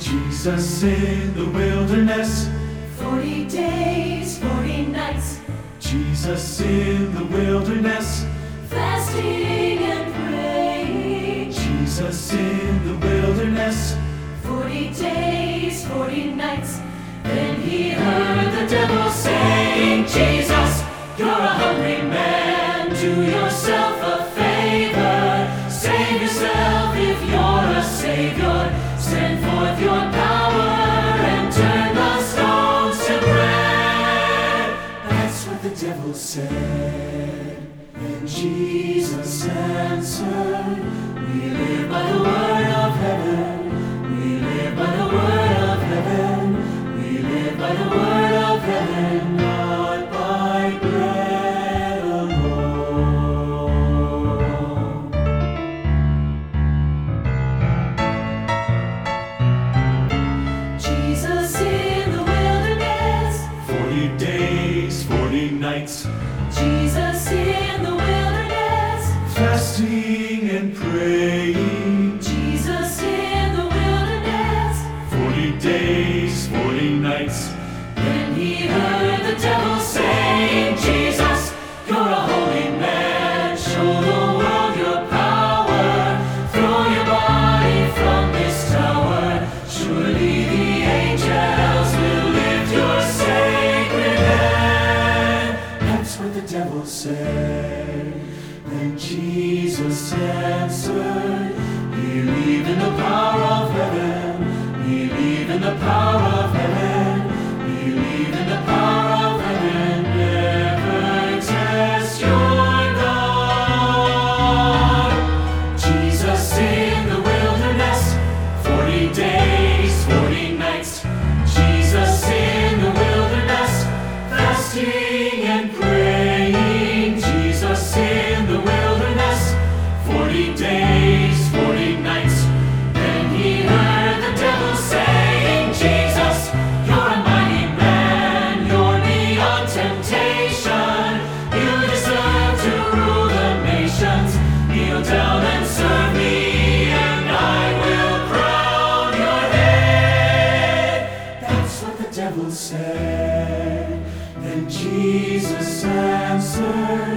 Jesus in the wilderness, 40 days, 40 nights, Jesus in the wilderness, fasting and praying. Jesus in the wilderness, 40 days, 40 nights. Then he heard the devil saying, Jesus, you're a hungry man. Do yourself a favor. Save yourself if you're a savior. Send forth your power and turn the stones to bread. That's what the devil said. And Jesus answered, we live by the word of heaven. We live by the word of heaven. We live by the word of heaven, not by bread alone. Jesus in the wilderness, 40 days, 40 nights, Jesus in the wilderness, fasting and praying. Jesus in the wilderness, 40 days, 40 nights. Then he heard the devil saying, Jesus, you're a holy man. Show the world your power. Throw your body from this tower. Surely the angels will lift your sacred hand. That's what the devil said. Then Jesus answered, believe in the power of heaven. Believe in the power of heaven. Believe in the power of heaven. Never test your God. Jesus in the wilderness, 40 days, 40 nights. Jesus in the wilderness, fasting and praying. Jesus in the wilderness, 40 days, 40 nights. Then he heard the devil saying, Jesus, you're a mighty man. You're beyond temptation. You deserve to rule the nations. Kneel down and serve me, and I will crown your head. That's what the devil said. Then Jesus answered,